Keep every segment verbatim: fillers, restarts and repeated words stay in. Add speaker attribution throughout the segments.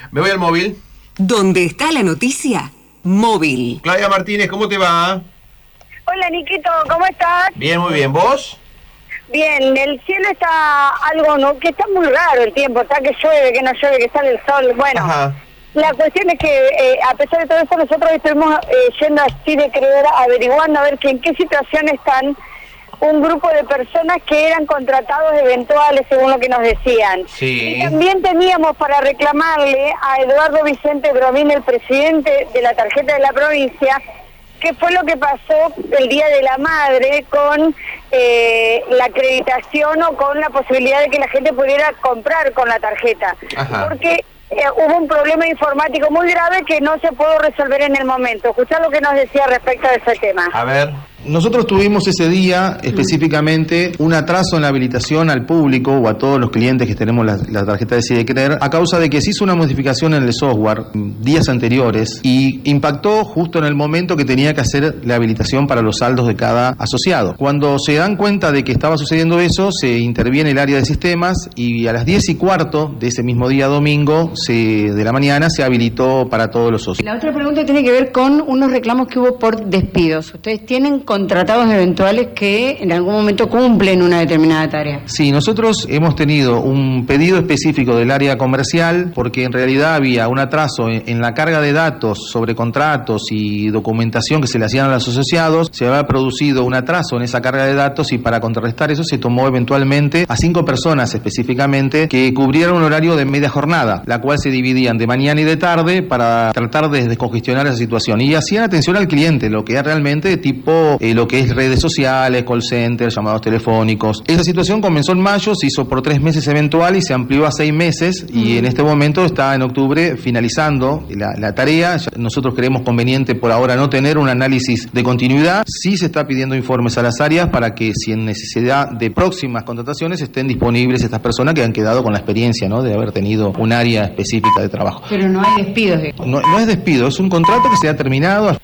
Speaker 1: Me voy al móvil.
Speaker 2: ¿Dónde está la noticia? Móvil.
Speaker 1: Claudia Martínez, ¿cómo te va?
Speaker 3: Hola, Niquito, ¿cómo estás?
Speaker 1: Bien, muy bien. ¿Vos?
Speaker 3: Bien, el cielo está algo, ¿no? Que está muy raro el tiempo, está que llueve, que no llueve, que sale el sol, bueno.
Speaker 1: Ajá.
Speaker 3: La cuestión es que, eh, a pesar de todo eso, nosotros estuvimos eh, yendo así de creer, averiguando a ver que en qué situación están un grupo de personas que eran contratados eventuales, según lo que nos decían.
Speaker 1: Sí.
Speaker 3: Y también teníamos para reclamarle a Eduardo Vicente Bromín, el presidente de la tarjeta de la provincia, qué fue lo que pasó el Día de la Madre con eh, la acreditación o con la posibilidad de que la gente pudiera comprar con la tarjeta.
Speaker 1: Ajá.
Speaker 3: Porque eh, hubo un problema informático muy grave que no se pudo resolver en el momento. Escuchá lo que nos decía respecto a ese tema.
Speaker 1: A ver.
Speaker 4: Nosotros tuvimos ese día específicamente un atraso en la habilitación al público o a todos los clientes que tenemos la, la tarjeta de Decide Creer a causa de que se hizo una modificación en el software días anteriores y impactó justo en el momento que tenía que hacer la habilitación para los saldos de cada asociado. Cuando se dan cuenta de que estaba sucediendo eso, se interviene el área de sistemas y a las diez y cuarto de ese mismo día domingo se, de la mañana se habilitó para todos los socios.
Speaker 5: La otra pregunta tiene que ver con unos reclamos que hubo por despidos. ¿Ustedes tienen contratados eventuales que en algún momento cumplen una determinada tarea?
Speaker 4: Sí, nosotros hemos tenido un pedido específico del área comercial porque en realidad había un atraso en, en la carga de datos sobre contratos y documentación que se le hacían a los asociados. Se había producido un atraso en esa carga de datos y para contrarrestar eso se tomó eventualmente a cinco personas específicamente que cubrieron un horario de media jornada, la cual se dividían de mañana y de tarde para tratar de descongestionar esa situación y hacían atención al cliente, lo que es realmente tipo Eh, lo que es redes sociales, call center, llamados telefónicos. Esa situación comenzó en mayo, se hizo por tres meses eventual y se amplió a seis meses y en este momento está en octubre finalizando la, la tarea. Nosotros creemos conveniente por ahora no tener un análisis de continuidad. Sí se está pidiendo informes a las áreas para que si en necesidad de próximas contrataciones estén disponibles estas personas que han quedado con la experiencia, ¿no?, de haber tenido un área específica de trabajo.
Speaker 5: Pero no hay despidos.
Speaker 4: No, no es despido, es un contrato que se ha terminado.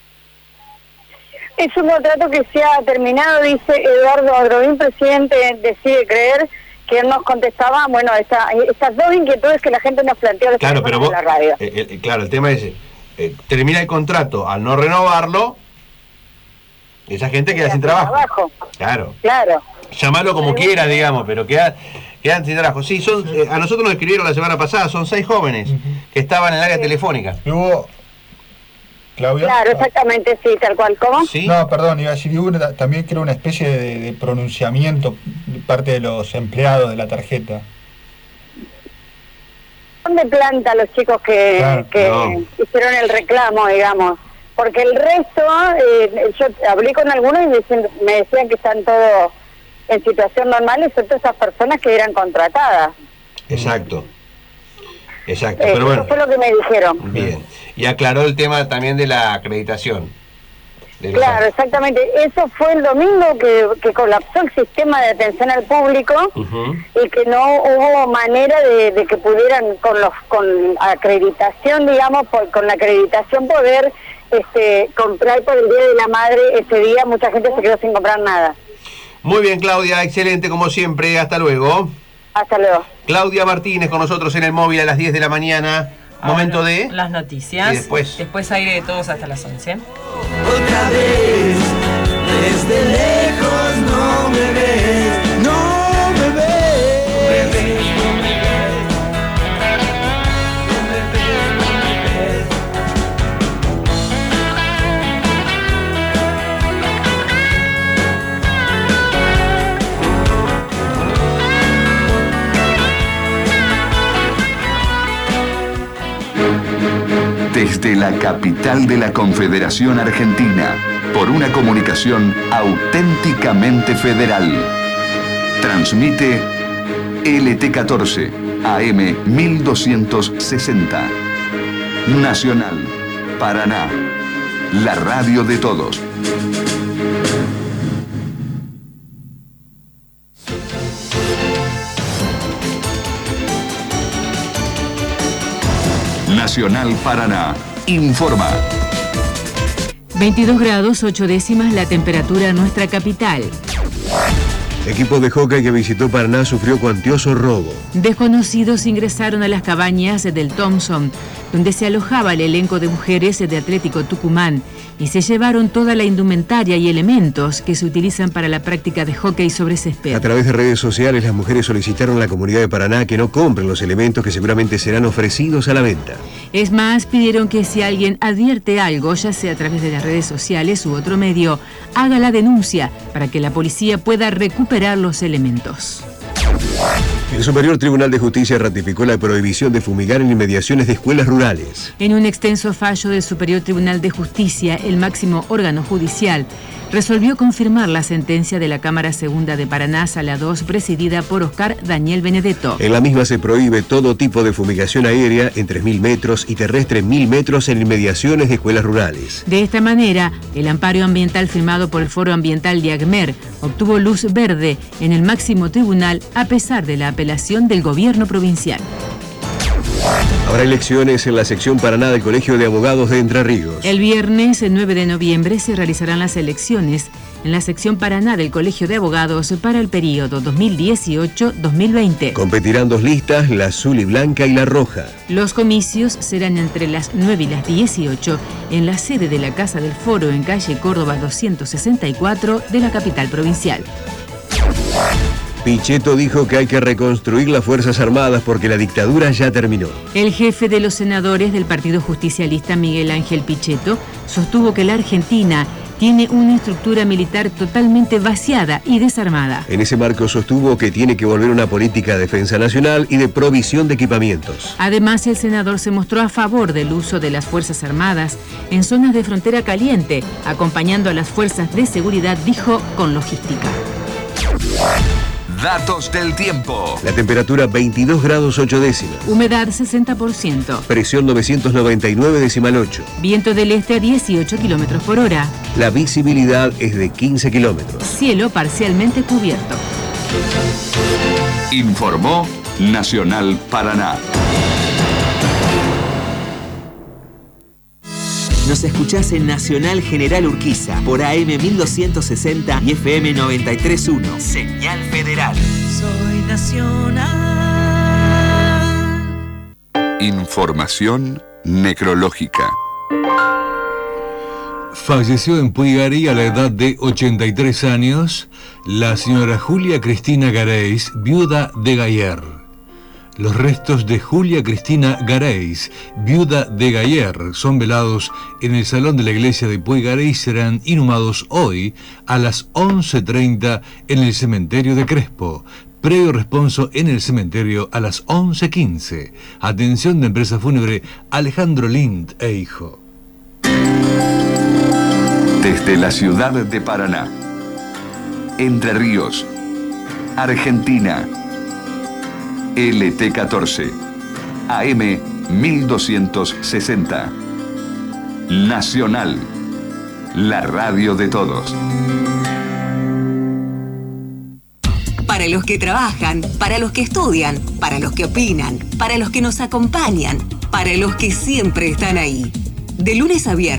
Speaker 3: Es un contrato que se ha terminado, dice Eduardo Bromín, presidente de Decide Creer, que él nos contestaba, bueno, esta, estas dos inquietudes que la gente nos planteó
Speaker 1: Claro, pero vos,
Speaker 3: en la radio.
Speaker 1: Eh, eh, claro, el tema es, eh, termina el contrato, al no renovarlo, esa gente queda sin trabajo.
Speaker 3: trabajo.
Speaker 1: Claro.
Speaker 3: Claro.
Speaker 1: Llamalo como quiera, digamos, pero queda, quedan sin trabajo. Sí, son, eh, a nosotros nos escribieron la semana pasada, son seis jóvenes que estaban en el área
Speaker 3: sí.
Speaker 1: telefónica.
Speaker 6: Hubo... Claudia.
Speaker 3: Claro, exactamente, sí, tal cual. ¿Cómo?
Speaker 1: ¿Sí?
Speaker 6: No, perdón, iba a decir, hubo una, también creo una especie de, de pronunciamiento de parte de los empleados de la tarjeta.
Speaker 3: ¿Dónde planta los chicos que,
Speaker 6: Claro,
Speaker 3: que
Speaker 1: no.
Speaker 3: hicieron el reclamo, digamos? Porque el resto, eh, yo hablé con algunos y me decían, me decían que están todos en situación normal, excepto esas personas que eran contratadas.
Speaker 1: Exacto. Exacto,
Speaker 3: Eh,
Speaker 1: pero bueno.
Speaker 3: Eso fue lo que me dijeron.
Speaker 1: Bien. Y aclaró el tema también de la acreditación. De los
Speaker 3: Claro,
Speaker 1: actos.
Speaker 3: exactamente. Eso fue el domingo que, que colapsó el sistema de atención al público
Speaker 1: Uh-huh.
Speaker 3: y que no hubo manera de, de que pudieran con los con acreditación, digamos, por, con la acreditación poder este, comprar por el Día de la Madre ese día. Mucha gente se quedó sin comprar nada.
Speaker 1: Muy bien, Claudia, excelente como siempre. Hasta luego.
Speaker 3: Hasta luego.
Speaker 1: Claudia Martínez con nosotros en el móvil a las diez de la mañana. Momento
Speaker 7: Ahora,
Speaker 1: de...
Speaker 7: las noticias.
Speaker 1: Y después.
Speaker 7: Después aire de todos hasta las once.
Speaker 8: Otra vez, desde lejos no me ves, no me ves, no me ves, no me ves, no me ves, no me ves.
Speaker 9: Desde la capital de la Confederación Argentina, por una comunicación auténticamente federal. Transmite L T catorce, A M mil doscientos sesenta. Nacional, Paraná, la radio de todos. Nacional Paraná informa.
Speaker 2: veintidós grados ocho décimas la temperatura en nuestra capital.
Speaker 10: Equipo de hockey que visitó Paraná sufrió cuantioso robo.
Speaker 11: Desconocidos ingresaron a las cabañas del Thompson, donde se alojaba el elenco de mujeres de Atlético Tucumán, y se llevaron toda la indumentaria y elementos que se utilizan para la práctica de hockey sobre césped.
Speaker 10: A través de redes sociales, las mujeres solicitaron a la comunidad de Paraná que no compren los elementos que seguramente serán ofrecidos a la venta.
Speaker 11: Es más, pidieron que si alguien advierte algo, ya sea a través de las redes sociales u otro medio, haga la denuncia para que la policía pueda recuperar los elementos.
Speaker 10: El Superior Tribunal de Justicia ratificó la prohibición de fumigar en inmediaciones de escuelas rurales.
Speaker 11: En un extenso fallo del Superior Tribunal de Justicia, el máximo órgano judicial resolvió confirmar la sentencia de la Cámara Segunda de Paraná, Sala dos, presidida por Oscar Daniel Benedetto.
Speaker 10: En la misma se prohíbe todo tipo de fumigación aérea en tres mil metros y terrestre en mil metros en inmediaciones de escuelas rurales.
Speaker 11: De esta manera, el amparo ambiental firmado por el Foro Ambiental de ACMER obtuvo luz verde en el máximo tribunal a pesar de la apelación del gobierno provincial.
Speaker 10: Habrá elecciones en la sección Paraná del Colegio de Abogados de Entre Ríos.
Speaker 11: El viernes nueve de noviembre se realizarán las elecciones en la sección Paraná del Colegio de Abogados para el periodo dos mil dieciocho dos mil veinte.
Speaker 10: Competirán dos listas, la azul y blanca y la roja.
Speaker 11: Los comicios serán entre las nueve y las dieciocho en la sede de la Casa del Foro en calle Córdoba doscientos sesenta y cuatro de la capital provincial.
Speaker 10: Pichetto dijo que hay que reconstruir las Fuerzas Armadas porque la dictadura ya terminó.
Speaker 11: El jefe de los senadores del Partido Justicialista, Miguel Ángel Pichetto, sostuvo que la Argentina tiene una estructura militar totalmente vaciada y desarmada.
Speaker 10: En ese marco sostuvo que tiene que volver una política de defensa nacional y de provisión de equipamientos.
Speaker 11: Además, el senador se mostró a favor del uso de las Fuerzas Armadas en zonas de frontera caliente, acompañando a las fuerzas de seguridad, dijo, con logística.
Speaker 9: Datos del tiempo.
Speaker 10: La temperatura veintidós grados ocho décimas.
Speaker 11: Humedad sesenta por ciento.
Speaker 10: Presión novecientos noventa y nueve decimal ocho.
Speaker 11: Viento del este a dieciocho kilómetros por hora.
Speaker 10: La visibilidad es de quince kilómetros.
Speaker 11: Cielo parcialmente cubierto.
Speaker 9: Informó Nacional Paraná.
Speaker 12: Nos escuchás en Nacional General Urquiza por A M mil doscientos sesenta y F M noventa y tres punto uno. Señal Federal.
Speaker 8: Soy Nacional.
Speaker 9: Información necrológica.
Speaker 13: Falleció en Puigari a la edad de ochenta y tres años la señora Julia Cristina Gareis, viuda de Gayer. Los restos de Julia Cristina Gareis, viuda de Gayer, son velados en el salón de la iglesia de Puigari y serán inhumados hoy a las once treinta en el cementerio de Crespo. Previo responso en el cementerio a las once quince. Atención de empresa fúnebre Alejandro Lind e hijo.
Speaker 9: Desde la ciudad de Paraná, Entre Ríos, Argentina, L T catorce, A M mil doscientos sesenta. Nacional, la radio de todos.
Speaker 2: Para los que trabajan, para los que estudian, para los que opinan, para los que nos acompañan, para los que siempre están ahí. De lunes a viernes.